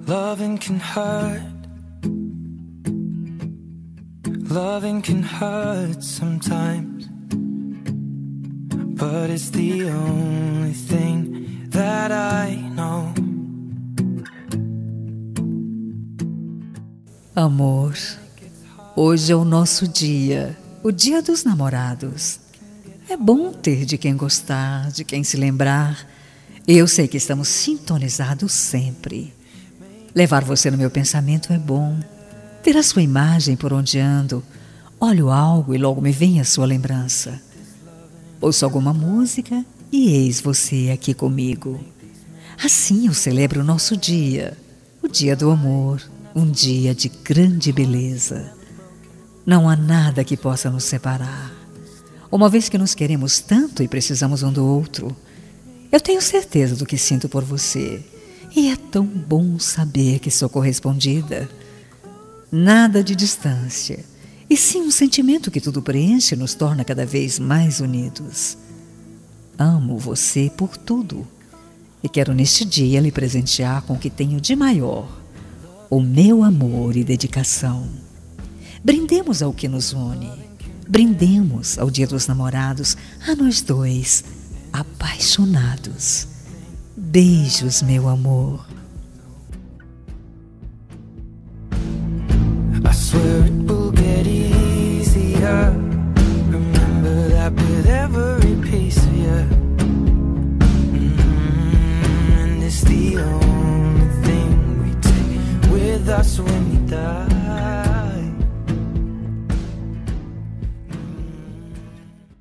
Loving can hurt. Loving can hurt sometimes, but it's the only thing that I know. Amor, hoje é o nosso dia, o dia dos namorados. É bom ter de quem gostar, de quem se lembrar. Eu sei que estamos sintonizados sempre. Levar você no meu pensamento é bom. Ter a sua imagem por onde ando. Olho algo e logo me vem a sua lembrança. Ouço alguma música e eis você aqui comigo. Assim eu celebro o nosso dia, o dia do amor, um dia de grande beleza. Não há nada que possa nos separar. Uma vez que nos queremos tanto e precisamos um do outro, eu tenho certeza do que sinto por você. E é tão bom saber que sou correspondida. Nada de distância, e sim um sentimento que tudo preenche e nos torna cada vez mais unidos. Amo você por tudo e quero neste dia lhe presentear com o que tenho de maior, o meu amor e dedicação. Brindemos ao que nos une, brindemos ao Dia dos Namorados, a nós dois, apaixonados. Beijos, meu amor.